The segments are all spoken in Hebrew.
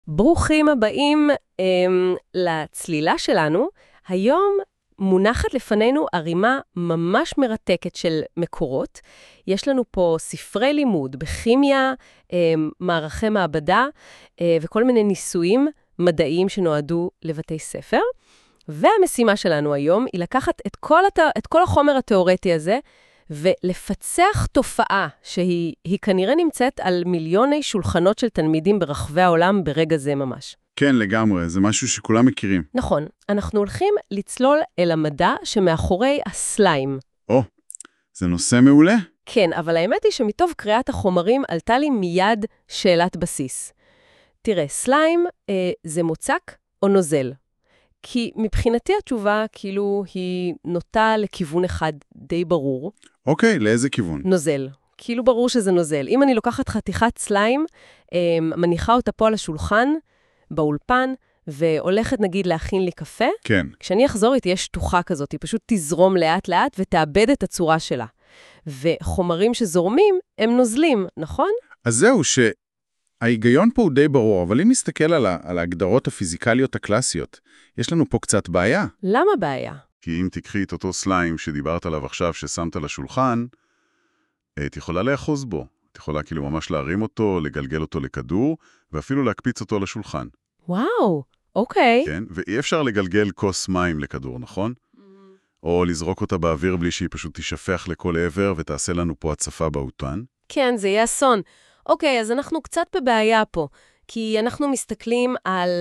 ברוכים הבאים לצלילה שלנו. היום מונחת לפנינו ערימה ממש מרתקת של מקורות. יש לנו פה ספרי לימוד בכימיה, מערכי מעבדה וכל מיני ניסויים מדעיים שנועדו לבתי ספר. והמשימה שלנו היום היא לקחת את כל החומר התיאורטי הזה ולפצח תופעה שהיא כנראה נמצאת על מיליוני שולחנות של תלמידים ברחבי העולם ברגע זה ממש. כן, לגמרי, זה משהו שכולם מכירים. נכון, אנחנו הולכים לצלול אל המדע שמאחורי הסליים. זה נושא מעולה? כן, אבל האמת היא שמטוב קריאת החומרים עלתה לי מיד שאלת בסיס. תראה, סליים זה מוצק או נוזל? כי מבחינתי התשובה כאילו היא נוטה לכיוון אחד די ברור. אוקיי, לאיזה כיוון? נוזל. כאילו ברור שזה נוזל. אם אני לוקחת חתיכת סליים, מניחה אותה פה על השולחן, באולפן, והולכת נגיד להכין לי קפה, כן. כשאני אחזור היא תהיה שטוחה כזאת, היא פשוט תזרום לאט לאט ותאבד את הצורה שלה. וחומרים שזורמים הם נוזלים, נכון? אז זהו שההיגיון פה הוא די ברור, אבל אם נסתכל על ההגדרות הפיזיקליות הקלאסיות, יש לנו פה קצת בעיה. למה בעיה? כי אם תקחי את אותו סליים שדיברת עליו עכשיו, ששמת לשולחן, את יכולה לאחוז בו. את יכולה כאילו ממש להרים אותו, לגלגל אותו לכדור, ואפילו להקפיץ אותו לשולחן. וואו, אוקיי. כן, ואי אפשר לגלגל כוס מים לכדור, נכון? או לזרוק אותה באוויר בלי שהיא פשוט תשפך לכל עבר ותעשה לנו פה הצפה באותן. כן, זה יהיה אסון. אוקיי, אז אנחנו קצת בבעיה פה, כי אנחנו מסתכלים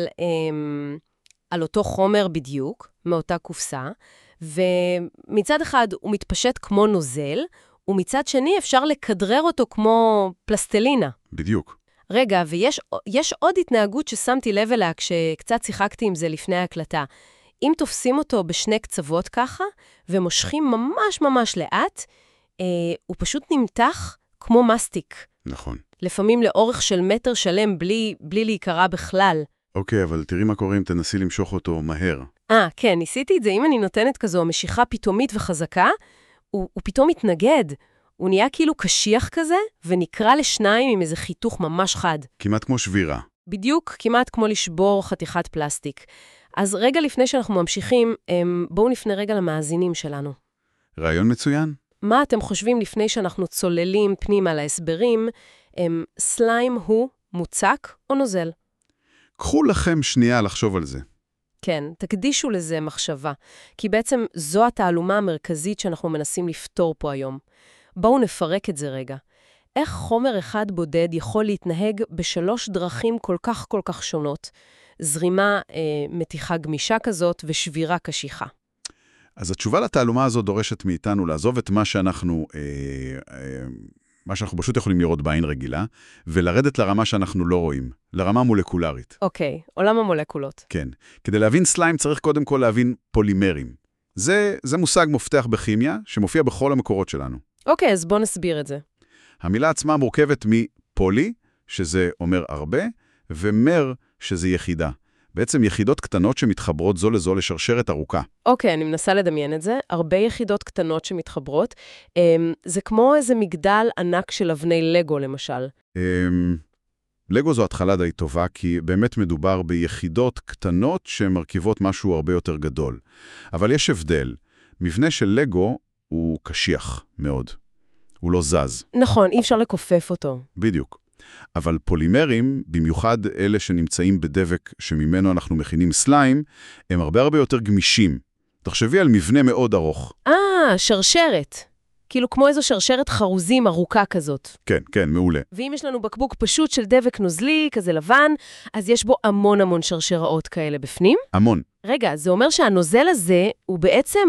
על אותו חומר בדיוק, מאותה קופסה, ומצד אחד הוא מתפשט כמו נוזל, ומצד שני אפשר לכדרר אותו כמו פלסטלינה. בדיוק. רגע, ויש עוד התנהגות ששמתי לב אליה כשקצת שיחקתי עם זה לפני ההקלטה. אם תופסים אותו בשני קצוות ככה, ומושכים ממש ממש לאט, הוא פשוט נמתח כמו מסטיק. נכון. לפעמים לאורך של מטר שלם בלי להיקרא בכלל. אוקיי, אבל תראי מה קורה אם תנסי למשוך אותו מהר. כן, ניסיתי את זה. אם אני נותנת כזו משיכה פתאומית וחזקה, הוא פתאום מתנגד. הוא נהיה כאילו קשיח כזה, ונקרא לשניים עם איזה חיתוך ממש חד. כמעט כמו שבירה. בדיוק, כמעט כמו לשבור חתיכת פלסטיק. אז רגע לפני שאנחנו ממשיכים, בואו נפנה רגע למאזינים שלנו. רעיון מצוין. מה אתם חושבים לפני שאנחנו צוללים פנימה להסברים, סליים הוא מוצק או נוזל? קחו לכם שנייה לחשוב על זה. כן, תקדישו לזה מחשבה, כי בעצם זו התעלומה המרכזית שאנחנו מנסים לפתור פה היום. בואו נפרק את זה רגע. איך חומר אחד בודד יכול להתנהג בשלוש דרכים כל כך שונות? זרימה, מתיחה גמישה כזאת ושבירה קשיחה. אז התשובה לתעלומה הזו דורשת מאיתנו לעזוב את מה שאנחנו פשוט יכולים לראות בעין רגילה, ולרדת לרמה שאנחנו לא רואים, לרמה מולקולרית. אוקיי, עולם המולקולות. כן. כדי להבין סליים צריך קודם כל להבין פולימרים. זה מושג מפתח בכימיה שמופיע בכל המקורות שלנו. אוקיי, אז בוא נסביר את זה. המילה עצמה מורכבת מפולי, שזה אומר הרבה, ומר, שזה יחידה. בעצם יחידות קטנות שמתחברות זו לזו לשרשרת ארוכה. אוקיי, אני מנסה לדמיין את זה. הרבה יחידות קטנות שמתחברות. זה כמו איזה מגדל ענק של אבני לגו, למשל. לגו זו התחלה די טובה, כי באמת מדובר ביחידות קטנות שמרכיבות משהו הרבה יותר גדול. אבל יש הבדל. מבנה של לגו הוא קשיח מאוד. הוא לא זז. נכון, אי אפשר לכופף אותו. בדיוק. אבל פולימרים, במיוחד אלה שנמצאים בדבק שממנו אנחנו מכינים סליים, הם הרבה יותר גמישים. תחשבי על מבנה מאוד ארוך. שרשרת. כאילו כמו איזו שרשרת חרוזים ארוכה כזאת. כן, מעולה. ואם יש לנו בקבוק פשוט של דבק נוזלי, כזה לבן, אז יש בו המון שרשראות כאלה בפנים. המון. רגע, זה אומר שהנוזל הזה הוא בעצם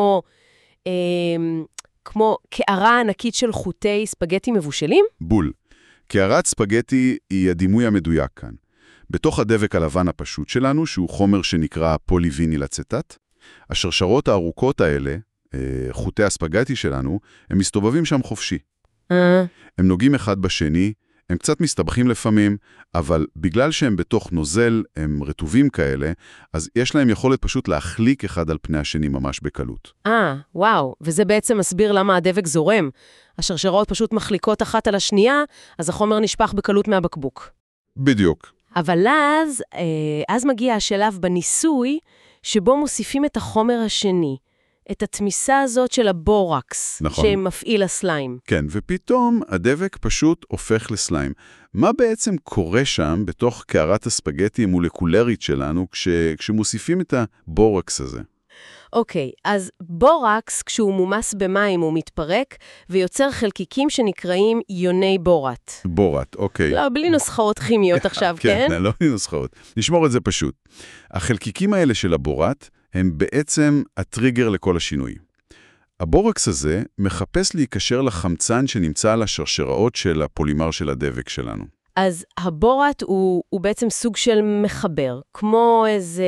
כמו קערה ענקית של חוטי ספגטי מבושלים? בול. קערת ספגטי היא הדימוי המדויק כאן. בתוך הדבק הלבן הפשוט שלנו, שהוא חומר שנקרא פוליוויניל אצטט, השרשרות הארוכות האלה, חוטי הספגטי שלנו, הם מסתובבים שם חופשי. הם נוגעים אחד בשני, הם קצת מסתבכים לפעמים, אבל בגלל שהם בתוך נוזל, הם רטובים כאלה, אז יש להם יכולת פשוט להחליק אחד על פני השני ממש בקלות. וואו, וזה בעצם מסביר למה הדבק זורם. השרשרות פשוט מחליקות אחת על השנייה, אז החומר נשפך בקלות מהבקבוק. בדיוק. אבל אז מגיע השלב בניסוי, שבו מוסיפים את החומר השני, את התמיסה הזאת של הבורקס, נכון. שמפעיל הסליים. כן, ופתאום הדבק פשוט הופך לסליים. מה בעצם קורה שם בתוך קערת הספגטי המולקולרית שלנו כשמוסיפים את הבורקס הזה? אוקיי, אז בורקס, כשהוא מומס במים, הוא מתפרק, ויוצר חלקיקים שנקראים יוני בורט. בורט, אוקיי. לא, בלי נוסחאות כימיות עכשיו, כן? כן, לא בלי נוסחאות. נשמור את זה פשוט. החלקיקים האלה של הבורט הם בעצם הטריגר לכל השינוי. הבורקס הזה מחפש להיקשר לחמצן שנמצא על השרשראות של הפולימר של הדבק שלנו. אז הבורט הוא בעצם סוג של מחבר, כמו איזה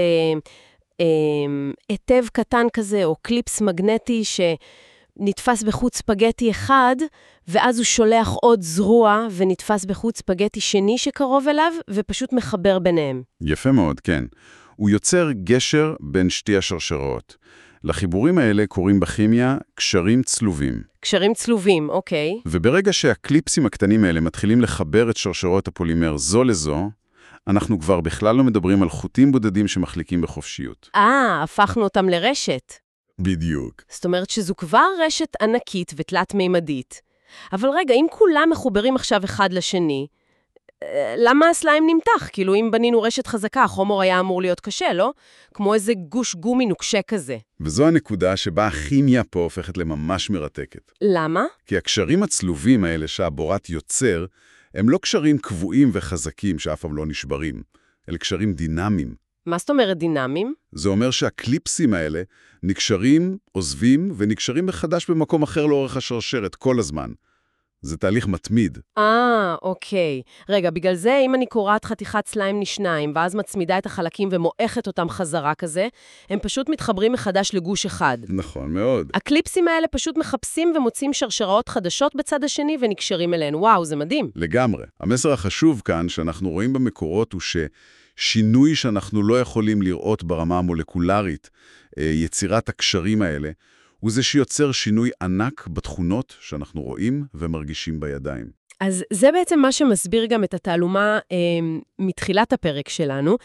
היטב קטן כזה, או קליפס מגנטי שנתפס בחוץ ספגטי אחד, ואז הוא שולח עוד זרוע ונתפס בחוץ ספגטי שני שקרוב אליו, ופשוט מחבר ביניהם. יפה מאוד, כן. הוא יוצר גשר בין שתי השרשראות. לחיבורים האלה קוראים בכימיה קשרים צלובים. קשרים צלובים, אוקיי. וברגע שהקליפסים הקטנים האלה מתחילים לחבר את שרשרות הפולימר זו לזו, אנחנו כבר בכלל לא מדברים על חוטים בודדים שמחליקים בחופשיות. הפכנו אותם לרשת. בדיוק. זאת אומרת שזו כבר רשת ענקית ותלת-מימדית. אבל רגע, אם כולם מחוברים עכשיו אחד לשני, למה הסליים נמתח? כאילו אם בנינו רשת חזקה, החומר היה אמור להיות קשה, לא? כמו איזה גוש גומי נוקשה כזה. וזו הנקודה שבה הכימיה פה הופכת לממש מרתקת. למה? כי הקשרים הצלובים האלה שהבורט יוצר, הם לא קשרים קבועים וחזקים שאף פעם לא נשברים, אלה קשרים דינמיים. מה זאת אומרת דינמיים? זה אומר שהקליפסים האלה נקשרים, עוזבים ונקשרים מחדש במקום אחר לאורך השרשרת כל הזמן. זה תהליך מתמיד. אוקיי. רגע, בגלל זה אם אני קוראת חתיכת סליים לשניים, ואז מצמידה את החלקים ומועכת אותם חזרה כזה, הם פשוט מתחברים מחדש לגוש אחד. נכון מאוד. הקליפסים האלה פשוט מחפשים ומוצאים שרשראות חדשות בצד השני ונקשרים אליהן. וואו, זה מדהים. לגמרי. המסר החשוב כאן שאנחנו רואים במקורות הוא ששינוי שאנחנו לא יכולים לראות ברמה המולקולרית, יצירת הקשרים האלה, הוא זה שיוצר שינוי ענק בתכונות שאנחנו רואים ומרגישים בידיים. אז זה בעצם מה שמסביר גם את התעלומה מתחילת הפרק שלנו.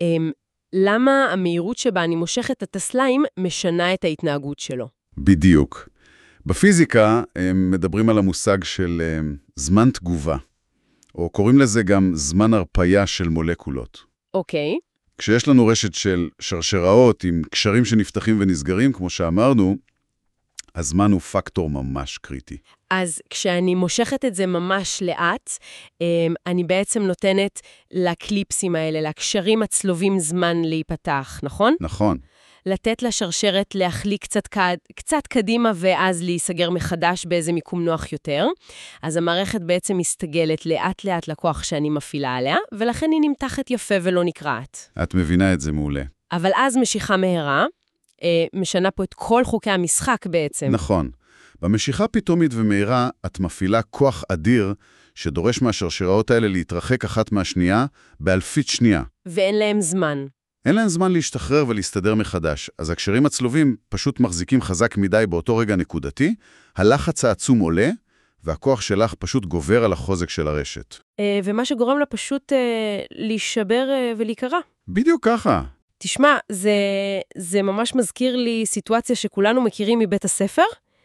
למה המהירות שבה אני מושכת את הסליים משנה את ההתנהגות שלו? בדיוק. בפיזיקה הם מדברים על המושג של זמן תגובה, או קוראים לזה גם זמן הרפיה של מולקולות. אוקיי. כשיש לנו רשת של שרשראות עם קשרים שנפתחים ונסגרים, כמו שאמרנו, הזמן הוא פקטור ממש קריטי. אז כשאני מושכת את זה ממש לאט, אני בעצם נותנת לקליפסים האלה, לקשרים הצלובים זמן להיפתח, נכון? נכון. לתת לשרשרת להחליק קצת קדימה ואז להיסגר מחדש באיזה מיקום נוח יותר. אז המערכת בעצם מסתגלת לאט לאט לכוח שאני מפעילה עליה, ולכן היא נמתחת יפה ולא נקרעת. את מבינה את זה מעולה. אבל אז משיכה מהירה, משנה פה את כל חוקי המשחק בעצם. נכון. במשיכה פתאומית ומהירה את מפעילה כוח אדיר שדורש מהשרשראות האלה להתרחק אחת מהשנייה באלפית שנייה. ואין להם זמן. אין להם זמן להשתחרר ולהסתדר מחדש, אז הקשרים הצלובים פשוט מחזיקים חזק מדי באותו רגע נקודתי, הלחץ העצום עולה, והכוח שלך פשוט גובר על החוזק של הרשת. ומה שגורם לה פשוט להישבר ולהיקרע. בדיוק ככה. תשמע, זה ממש מזכיר לי סיטואציה שכולנו מכירים מבית הספר.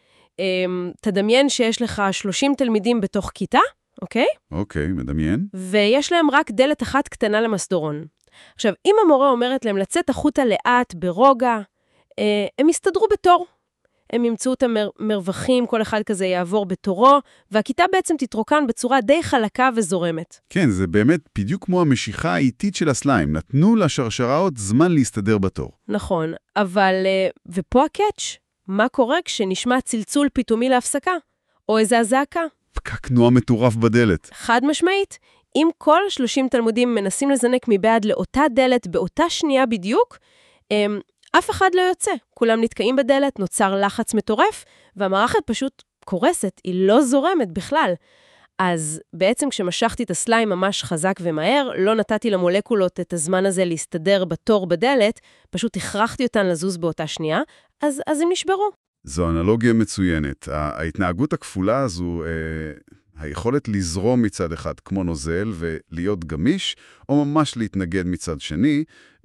תדמיין שיש לך 30 תלמידים בתוך כיתה, אוקיי? אוקיי, מדמיין. ויש להם רק דלת אחת קטנה למסדרון. עכשיו, אם המורה אומרת להם לצאת החוצה לאט, ברוגע, הם יסתדרו בתור. הם ימצאו את המרווחים, כל אחד כזה יעבור בתורו, והכיתה בעצם תתרוקן בצורה די חלקה וזורמת. כן, זה באמת בדיוק כמו המשיכה האיטית של הסליים. נתנו לשרשראות זמן להסתדר בתור. נכון, אבל, ופה הקאץ', מה קורה כשנשמע צלצול פתאומי להפסקה? או איזה הזעקה? פקק תנועה מטורף בדלת. חד משמעית. אם כל 30 תלמידים מנסים לזנק מבעד לאותה דלת באותה שנייה בדיוק, אף אחד לא יוצא. כולם נתקעים בדלת, נוצר לחץ מטורף, והמערכת פשוט קורסת, היא לא זורמת בכלל. אז בעצם כשמשכתי את הסליים ממש חזק ומהר, לא נתתי למולקולות את הזמן הזה להסתדר בתור בדלת, פשוט הכרחתי אותן לזוז באותה שנייה, אז הם נשברו. זו אנלוגיה מצוינת. ההתנהגות הכפולה הזו, היכולת לזרום מצד אחד כמו נוזל ולהיות גמיש, או ממש להתנגד מצד שני,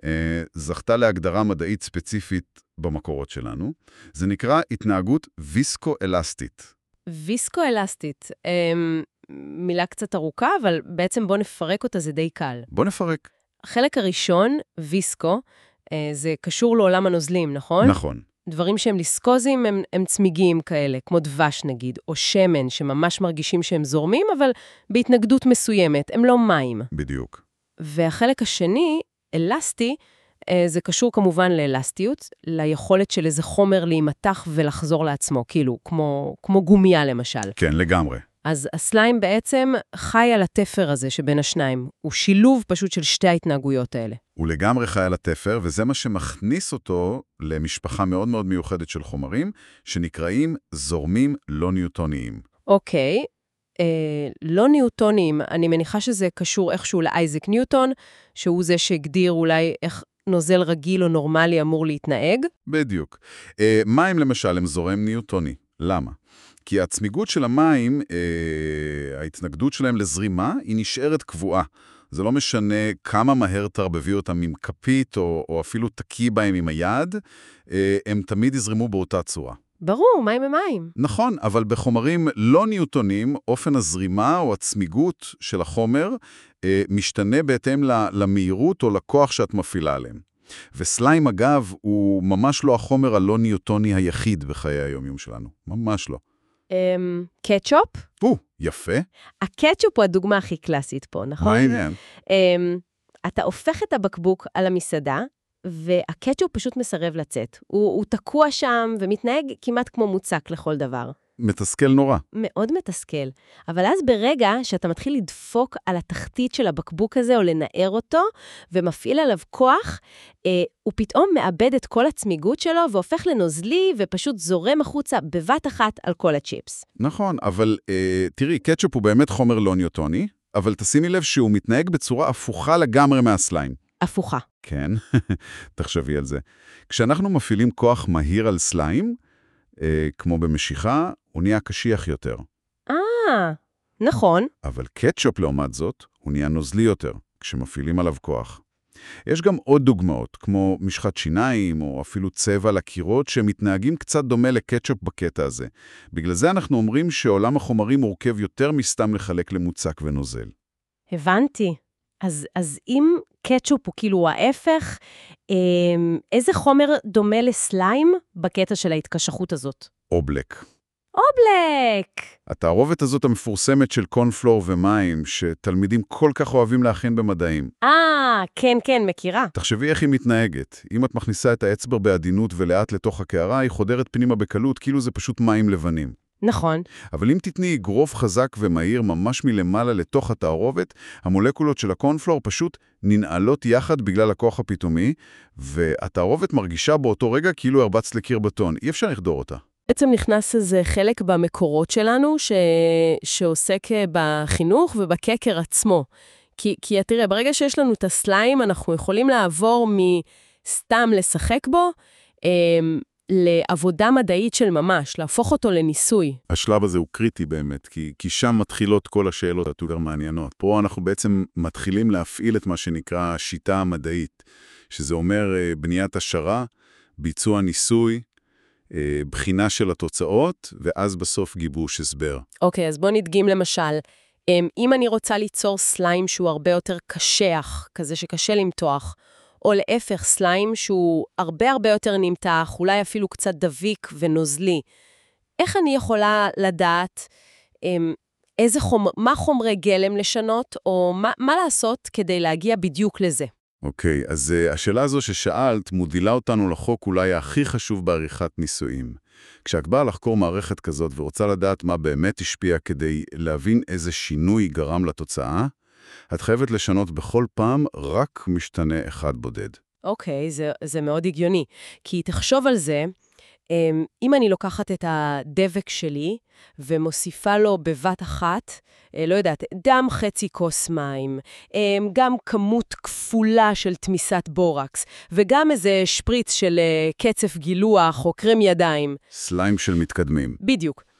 זכתה להגדרה מדעית ספציפית במקורות שלנו. זה נקרא התנהגות ויסקו-אלסטית. ויסקו-אלסטית. מילה קצת ארוכה, אבל בעצם בוא נפרק אותה, זה די קל. בוא נפרק. החלק הראשון, ויסקו, זה קשור לעולם הנוזלים, נכון? נכון. דברים שהם ליסקוזים הם צמיגים כאלה, כמו דבש נגיד, או שמן, שממש מרגישים שהם זורמים, אבל בהתנגדות מסוימת, הם לא מים. בדיוק. והחלק השני, אלסטי, זה קשור כמובן לאלסטיות, ליכולת של איזה חומר להימתח ולחזור לעצמו, כאילו, כמו גומיה למשל. כן, לגמרי. אז הסליים בעצם חי על התפר הזה שבין השניים. הוא שילוב פשוט של שתי ההתנהגויות האלה. הוא לגמרי חי על התפר, וזה מה שמכניס אותו למשפחה מאוד מאוד מיוחדת של חומרים, שנקראים זורמים לא ניוטוניים. אוקיי, לא ניוטוניים, אני מניחה שזה קשור איכשהו לאייזק ניוטון, שהוא זה שהגדיר אולי איך נוזל רגיל או נורמלי אמור להתנהג. בדיוק. מים למשל הם זורם ניוטוני. למה? כי הצמיגות של המים, ההתנגדות שלהם לזרימה, היא נשארת קבועה. זה לא משנה כמה מהר תרבבי אותם עם כפית, או אפילו תקי בהם עם היד, הם תמיד יזרמו באותה צורה. ברור, מים הם מים. נכון, אבל בחומרים לא ניוטונים, אופן הזרימה או הצמיגות של החומר משתנה בהתאם למהירות או לכוח שאת מפעילה עליהם. וסליים, אגב, הוא ממש לא החומר הלא ניוטוני היחיד בחיי היום-יום שלנו. ממש לא. קטשופ? יפה. הקטשופ הוא הדוגמה הכי קלאסית פה, נכון? מה העניין? אתה הופך את הבקבוק על המסעדה, והקטשופ פשוט מסרב לצאת. הוא תקוע שם ומתנהג כמעט כמו מוצק לכל דבר. מתסכל נורא. מאוד מתסכל. אבל אז ברגע שאתה מתחיל לדפוק על התחתית של הבקבוק הזה, או לנער אותו, ומפעיל עליו כוח, הוא פתאום מאבד את כל הצמיגות שלו, והופך לנוזלי, ופשוט זורם החוצה בבת אחת על כל הצ'יפס. נכון, אבל תראי, קטשופ הוא באמת חומר לא ניוטוני, אבל תשימי לב שהוא מתנהג בצורה הפוכה לגמרי מהסליים. הפוכה. כן, תחשבי על זה. כשאנחנו מפעילים כוח מהיר על סליים, כמו במשיכה, הוא נהיה קשיח יותר. נכון. אבל קטשופ לעומת זאת, הוא נהיה נוזלי יותר, כשמפעילים עליו כוח. יש גם עוד דוגמאות, כמו משחת שיניים, או אפילו צבע לקירות, שמתנהגים קצת דומה לקטשופ בקטע הזה. בגלל זה אנחנו אומרים שעולם החומרים מורכב יותר מסתם לחלק למוצק ונוזל. הבנתי. אז אם קטשופ הוא כאילו ההפך, איזה חומר דומה לסליים בקטע של ההתקשחות הזאת? אובלק. אובלק! התערובת הזאת המפורסמת של קורנפלור ומים, שתלמידים כל כך אוהבים להכין במדעים. כן, מכירה. תחשבי איך היא מתנהגת. אם את מכניסה את האצבע בעדינות ולאט לתוך הקערה, היא חודרת פנימה בקלות, כאילו זה פשוט מים לבנים. נכון. אבל אם תתני אגרוף חזק ומהיר ממש מלמעלה לתוך התערובת, המולקולות של הקורנפלור פשוט ננעלות יחד בגלל הכוח הפתאומי, והתערובת מרגישה באותו רגע כאילו הרבצת לקיר בטון. אי אפשר לחדור אותה. בעצם נכנס איזה חלק במקורות שלנו שעוסק בחינוך ובקקר עצמו. כי תראה, ברגע שיש לנו את הסליים, אנחנו יכולים לעבור מסתם לשחק בו, לעבודה מדעית של ממש, להפוך אותו לניסוי. השלב הזה הוא קריטי באמת, כי שם מתחילות כל השאלות היותר מעניינות. פה אנחנו בעצם מתחילים להפעיל את מה שנקרא השיטה המדעית, שזה אומר בניית השערה, ביצוע ניסוי, בחינה של התוצאות, ואז בסוף גיבוש הסבר. אוקיי, אז בוא נדגים למשל, אם אני רוצה ליצור סליים שהוא הרבה יותר קשח, כזה שקשה למתוח, או להפך סליים שהוא הרבה יותר נמתח, אולי אפילו קצת דביק ונוזלי, איך אני יכולה לדעת מה חומרי גלם לשנות, או מה לעשות כדי להגיע בדיוק לזה? אוקיי, אז השאלה הזו ששאלת מובילה אותנו לחוק אולי הכי חשוב בעריכת ניסויים. כשאת באה לחקור מערכת כזאת ורוצה לדעת מה באמת השפיע כדי להבין איזה שינוי גרם לתוצאה, את חייבת לשנות בכל פעם רק משתנה אחד בודד. אוקיי, זה מאוד הגיוני. כי תחשוב על זה, אם אני לוקחת את הדבק שלי ומוסיפה לו בבת אחת, לא יודעת, דם חצי כוס מים, גם כמות כפולה של תמיסת בורקס, וגם איזה שפריץ של קצף גילוח או קרם ידיים. סליים של מתקדמים. בדיוק.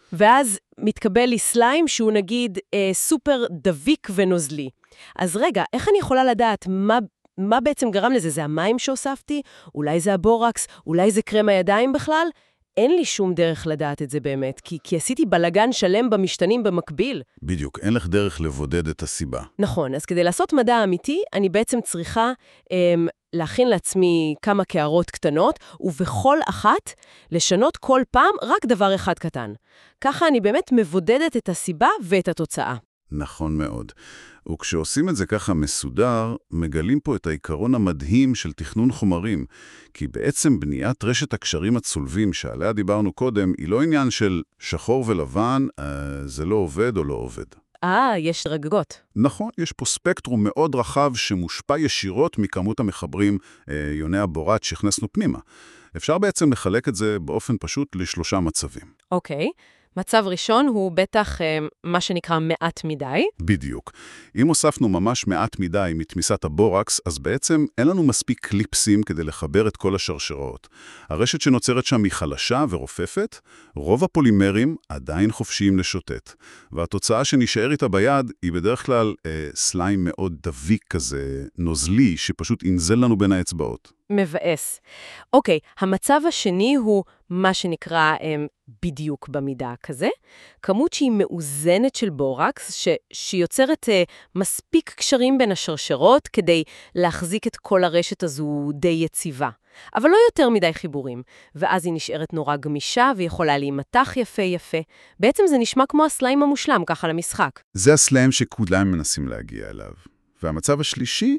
ואז מתקבל לי סליים שהוא נגיד סופר דביק ונוזלי. אז רגע, איך אני יכולה לדעת מה בעצם גרם לזה? זה המים שהוספתי? אולי זה הבורקס? אולי זה קרם הידיים בכלל? אין לי שום דרך לדעת את זה באמת, כי עשיתי בלגן שלם במשתנים במקביל. בדיוק, אין לך דרך לבודד את הסיבה. נכון, אז כדי לעשות מדע אמיתי, אני בעצם צריכה להכין לעצמי כמה קערות קטנות, ובכל אחת לשנות כל פעם רק דבר אחד קטן. ככה אני באמת מבודדת את הסיבה ואת התוצאה. נכון מאוד. וכשעושים את זה ככה מסודר, מגלים פה את העיקרון המדהים של תכנון חומרים, כי בעצם בניית רשת הקשרים הצולבים שעליה דיברנו קודם, היא לא עניין של שחור ולבן, זה לא עובד או לא עובד. יש דרגות. נכון, יש פה ספקטרום מאוד רחב שמושפע ישירות מכמות המחברים יוני הבורת שהכנסנו פנימה. אפשר בעצם לחלק את זה באופן פשוט לשלושה מצבים. אוקיי. מצב ראשון הוא בטח מה שנקרא מעט מדי. בדיוק. אם הוספנו ממש מעט מדי מתמיסת הבורקס, אז בעצם אין לנו מספיק קליפסים כדי לחבר את כל השרשראות. הרשת שנוצרת שם היא חלשה ורופפת, רוב הפולימרים עדיין חופשיים לשוטט. והתוצאה שנשאר איתה ביד היא בדרך כלל סליים מאוד דביק כזה, נוזלי, שפשוט ינזל לנו בין האצבעות. מבאס. אוקיי, המצב השני הוא מה שנקרא בדיוק במידה כזה. כמות שהיא מאוזנת של בורקס, שיוצרת מספיק קשרים בין השרשרות כדי להחזיק את כל הרשת הזו די יציבה. אבל לא יותר מדי חיבורים. ואז היא נשארת נורא גמישה ויכולה להימתח יפה. בעצם זה נשמע כמו הסליים המושלם ככה למשחק. זה הסליים שכולם מנסים להגיע אליו. והמצב השלישי,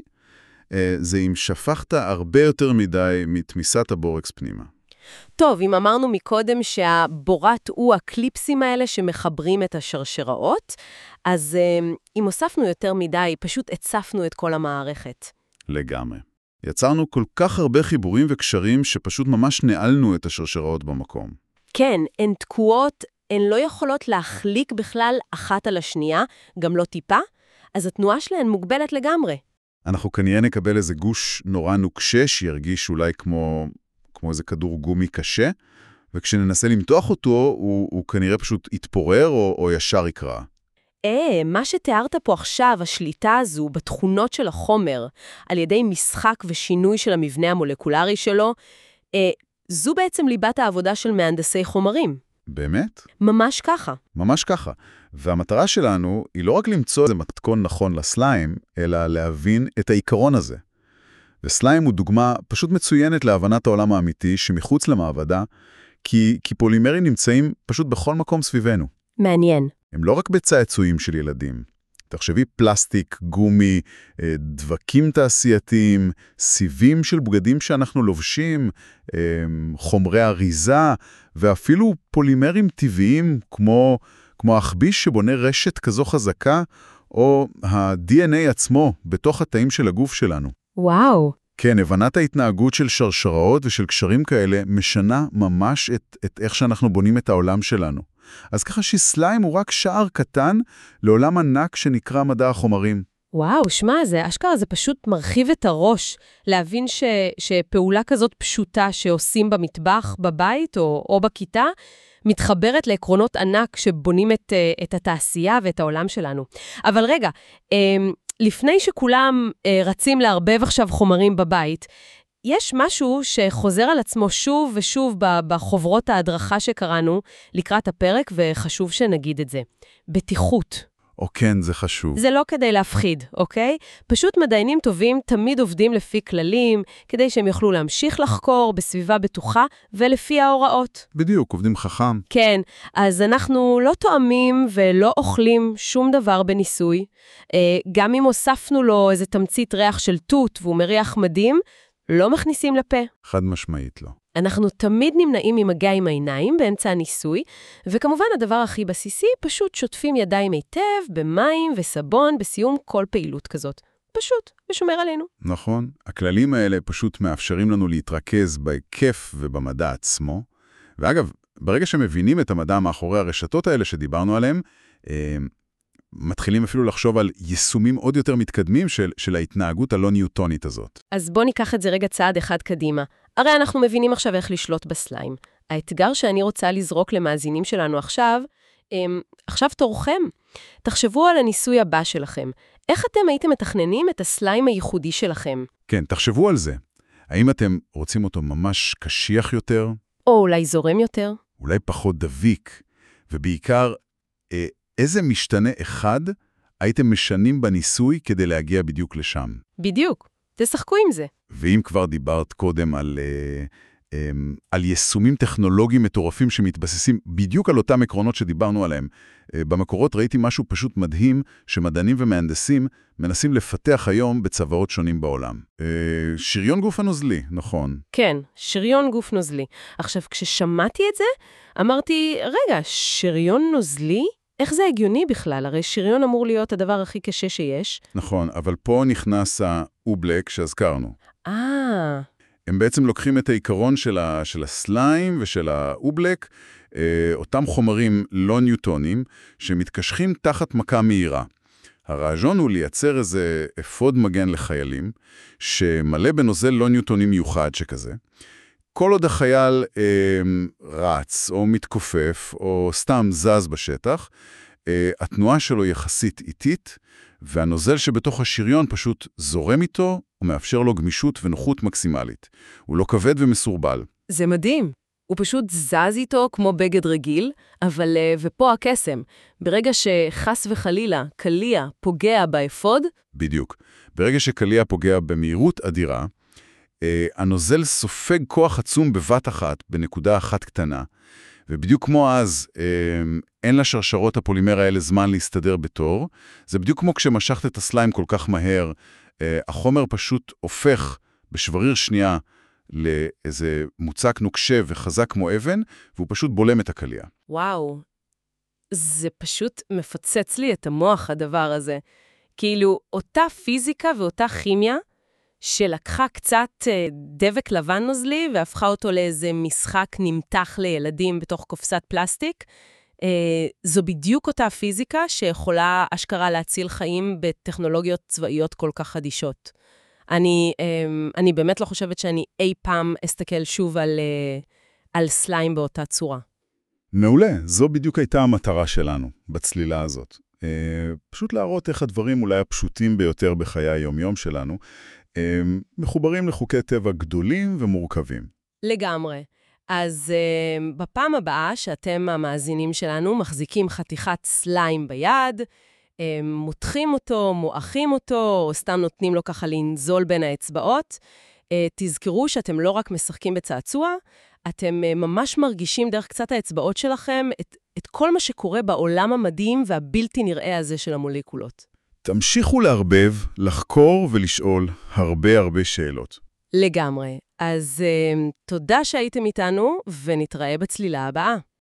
זה אם שפכת הרבה יותר מדי מתמיסת הבורקס פנימה. טוב, אם אמרנו מקודם שהבורת הוא הקליפסים האלה שמחברים את השרשראות, אז אם הוספנו יותר מדי, פשוט הצפנו את כל המערכת. לגמרי. יצרנו כל כך הרבה חיבורים וקשרים שפשוט ממש נעלנו את השרשראות במקום. כן, הן תקועות, הן לא יכולות להחליק בכלל אחת על השנייה, גם לא טיפה, אז התנועה שלהן מוגבלת לגמרי. אנחנו כנראה נקבל איזה גוש נורא נוקשה שירגיש אולי כמו איזה כדור גומי קשה, וכשננסה למתוח אותו, הוא כנראה פשוט יתפורר או ישר יקרא. מה שתיארת פה עכשיו, השליטה הזו בתכונות של החומר, על ידי משחק ושינוי של המבנה המולקולרי שלו, זו בעצם ליבת העבודה של מהנדסי חומרים. באמת? ממש ככה. ממש ככה. והמטרה שלנו היא לא רק למצוא איזה מתכון נכון לסליים, אלא להבין את העיקרון הזה. וסליים הוא דוגמה פשוט מצוינת להבנת העולם האמיתי שמחוץ למעבדה, כי פולימרים נמצאים פשוט בכל מקום סביבנו. מעניין. הם לא רק בצעצועים של ילדים. תחשבי פלסטיק, גומי, דבקים תעשייתיים, סיבים של בגדים שאנחנו לובשים, חומרי אריזה, ואפילו פולימרים טבעיים כמו החביש שבונה רשת כזו חזקה, או ה-DNA עצמו בתוך התאים של הגוף שלנו. וואו. כן, הבנת ההתנהגות של שרשראות ושל קשרים כאלה משנה ממש את איך שאנחנו בונים את העולם שלנו. אז ככה שסליים הוא רק שער קטן לעולם ענק שנקרא מדע החומרים. וואו, שמע, זה אשכרה, זה פשוט מרחיב את הראש, להבין שפעולה כזאת פשוטה שעושים במטבח, בבית או בכיתה, מתחברת לעקרונות ענק שבונים את התעשייה ואת העולם שלנו. אבל רגע, לפני שכולם רצים לערבב עכשיו חומרים בבית, יש משהו שחוזר על עצמו שוב ושוב בחוברות ההדרכה שקראנו לקראת הפרק, וחשוב שנגיד את זה. בטיחות. או כן, זה חשוב. זה לא כדי להפחיד, אוקיי? פשוט מדענים טובים תמיד עובדים לפי כללים, כדי שהם יוכלו להמשיך לחקור בסביבה בטוחה ולפי ההוראות. בדיוק, עובדים חכם. כן, אז אנחנו לא תואמים ולא אוכלים שום דבר בניסוי. גם אם הוספנו לו איזה תמצית ריח של תות והוא מריח מדהים, לא מכניסים לפה. חד משמעית לא. אנחנו תמיד נמנעים ממגע עם העיניים באמצע הניסוי, וכמובן הדבר הכי בסיסי, פשוט שוטפים ידיים היטב במים וסבון בסיום כל פעילות כזאת. פשוט, ושומר עלינו. נכון. הכללים האלה פשוט מאפשרים לנו להתרכז בכיף ובמדע עצמו. ואגב, ברגע שמבינים את המדע מאחורי הרשתות האלה שדיברנו עליהם, מתחילים אפילו לחשוב על יישומים עוד יותר מתקדמים של ההתנהגות הלא ניוטונית הזאת. אז בוא ניקח את זה רגע צעד אחד קדימה. הרי אנחנו מבינים עכשיו איך לשלוט בסליים. האתגר שאני רוצה לזרוק למאזינים שלנו עכשיו, עכשיו תורכם. תחשבו על הניסוי הבא שלכם. איך אתם הייתם מתכננים את הסליים הייחודי שלכם? כן, תחשבו על זה. האם אתם רוצים אותו ממש קשיח יותר? או אולי זורם יותר? אולי פחות דביק? ובעיקר, איזה משתנה אחד הייתם משנים בניסוי כדי להגיע בדיוק לשם? בדיוק. תשחקו עם זה. ואם כבר דיברת קודם על יישומים טכנולוגיים מטורפים שמתבססים בדיוק על אותם עקרונות שדיברנו עליהם. במקורות ראיתי משהו פשוט מדהים שמדענים ומהנדסים מנסים לפתח היום בצבאות שונים בעולם. שריון גוף הנוזלי, נכון. כן, שריון גוף נוזלי. עכשיו, כששמעתי את זה, אמרתי, רגע, שריון נוזלי? איך זה הגיוני בכלל? הרי שריון אמור להיות הדבר הכי קשה שיש. נכון, אבל פה נכנס האובלק שהזכרנו. הם בעצם לוקחים את העיקרון של הסליים ושל האובלק, אותם חומרים לא ניוטונים, שמתקשחים תחת מכה מהירה. הרעיון הוא לייצר איזה אפוד מגן לחיילים, שמלא בנוזל לא ניוטוני מיוחד שכזה. כל עוד החייל רץ או מתכופף או סתם זז בשטח, התנועה שלו יחסית איטית, והנוזל שבתוך השריון פשוט זורם איתו, ומאפשר לו גמישות ונוחות מקסימלית. הוא לא כבד ומסורבל. זה מדהים. הוא פשוט זז איתו כמו בגד רגיל, אבל ופה הקסם. ברגע שחס וחלילה קליע פוגע באפוד... בדיוק. ברגע שקליע פוגע במהירות אדירה, הנוזל סופג כוח עצום בבת אחת, בנקודה אחת קטנה. ובדיוק כמו אז, אין לשרשרות הפולימר האלה זמן להסתדר בתור. זה בדיוק כמו כשמשכת את הסליים כל כך מהר, החומר פשוט הופך בשבריר שנייה לאיזה מוצק נוקשה וחזק כמו אבן, והוא פשוט בולם את הקליע. וואו, זה פשוט מפצץ לי את המוח הדבר הזה. כאילו, אותה פיזיקה ואותה כימיה, שלקחה קצת דבק לבן נוזלי, והפכה אותו לאיזה משחק נמתח לילדים בתוך קופסת פלסטיק, זו בדיוק אותה פיזיקה שיכולה אשכרה להציל חיים בטכנולוגיות צבאיות כל כך חדישות. אני באמת לא חושבת שאני אי פעם אסתכל שוב על סליים באותה צורה. מעולה, זו בדיוק הייתה המטרה שלנו בצלילה הזאת. פשוט להראות איך הדברים אולי הפשוטים ביותר בחיי היום-יום שלנו, מחוברים לחוקי טבע גדולים ומורכבים. לגמרי. אז בפעם הבאה שאתם המאזינים שלנו מחזיקים חתיכת סליים ביד, מותחים אותו, מואחים אותו, או סתם נותנים לו ככה לנזול בין האצבעות, תזכרו שאתם לא רק משחקים בצעצוע, אתם ממש מרגישים דרך קצת האצבעות שלכם את כל מה שקורה בעולם המדהים והבלתי נראה הזה של המולקולות. תמשיכו להרבב, לחקור ולשאול הרבה שאלות. לגמרי. אז תודה שהייתם איתנו, ונתראה בצלילה הבאה.